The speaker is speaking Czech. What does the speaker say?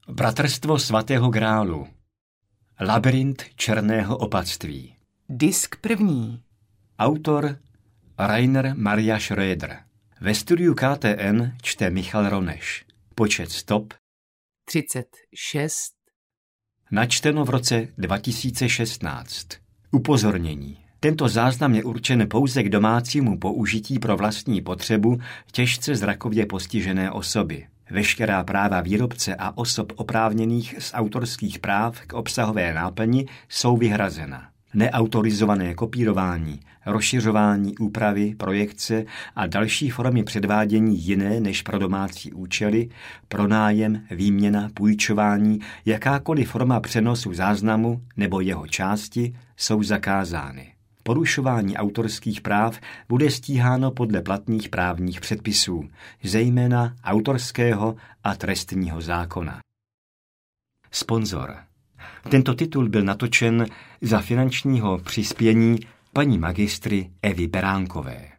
Bratrstvo svatého grálu. Labyrint černého opatství. Disk první. Autor Rainer Maria Schröder. Ve studiu KTN čte Michal Roneš. Počet stop 36. Načteno v roce 2016. Upozornění. Tento záznam je určen pouze k domácímu použití pro vlastní potřebu těžce zrakově postižené osoby. Veškerá práva výrobce a osob oprávněných z autorských práv k obsahové náplni jsou vyhrazena. Neautorizované kopírování, rozšiřování, úpravy, projekce a další formy předvádění jiné než pro domácí účely, pronájem, výměna, půjčování, jakákoliv forma přenosu záznamu nebo jeho části jsou zakázány. Porušování autorských práv bude stíháno podle platných právních předpisů, zejména autorského a trestního zákona. Sponzor. Tento titul byl natočen za finančního přispění paní magistry Evy Beránkové.